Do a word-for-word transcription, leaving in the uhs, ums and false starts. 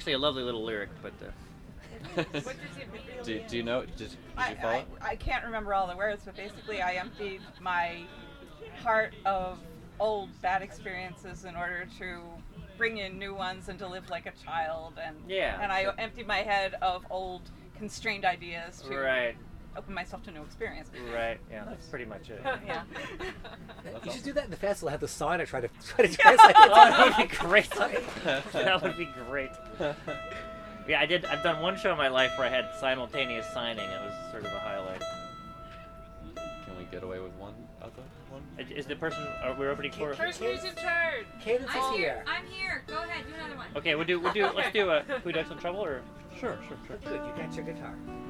actually a lovely little lyric, but. Uh, What does it mean? do, do you know? Did, did I, you follow? I, I can't remember all the words, but basically I emptied my heart of old bad experiences in order to bring in new ones and to live like a child. And Yeah. and I emptied my head of old constrained ideas to right. open myself to new experience. Right. Yeah. That's pretty much it. Yeah. You should do that in the festival. Have the sign. I try to try to translate it. Oh, that would be great. That would be great. Yeah, I did. I've done one show in my life where I had simultaneous signing. It was sort of a highlight. Can we get away with one other one? Is- Is the person? Are we opening for? Person who's in charge. Cadence is I'm here. here. I'm here. Go ahead. Do another one. Okay, we'll do. We'll do. Let's do a. Who Ducks in Trouble or? Sure, sure, sure. Good. You got your guitar.